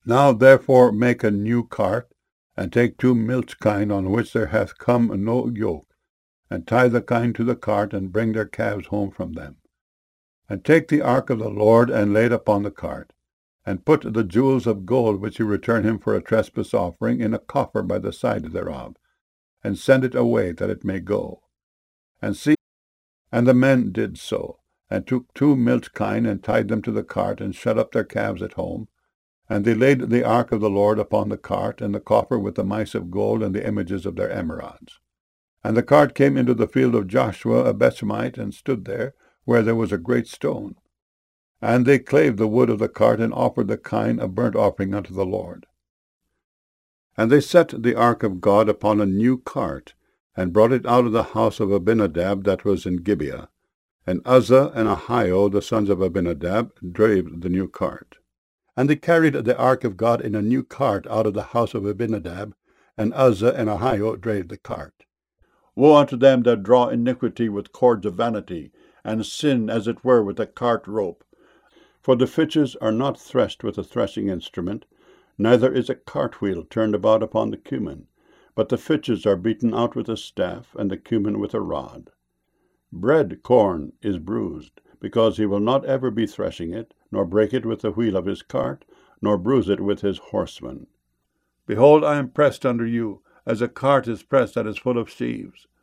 Now therefore make a new cart, and take 2 milch kine on which there hath come no yoke, and tie the kine to the cart, and bring their calves home from them. And take the ark of the Lord, and lay it upon the cart, and put the jewels of gold which you return him for a trespass offering in a coffer by the side thereof, and send it away that it may go. And the men did so, and took 2 milch kine, and tied them to the cart, and shut up their calves at home. And they laid the ark of the Lord upon the cart, and the coffer with the mice of gold and the images of their emerods. And the cart came into the field of Joshua a Bethshemite, and stood there, where there was a great stone. And they clave the wood of the cart, and offered the kine a burnt offering unto the Lord. And they set the ark of God upon a new cart, and brought it out of the house of Abinadab that was in Gibeah. And Uzzah and Ahio, the sons of Abinadab, drave the new cart. And they carried the ark of God in a new cart out of the house of Abinadab, and Uzzah and Ahio drave the cart. Woe unto them that draw iniquity with cords of vanity, and sin as it were with a cart rope. For the fitches are not threshed with a threshing instrument, neither is a cartwheel turned about upon the cumin, but the fitches are beaten out with a staff, and the cumin with a rod. Bread corn is bruised, because he will not ever be threshing it, nor break it with the wheel of his cart, nor bruise it with his horsemen. Behold, I am pressed under you, as a cart is pressed that is full of sheaves.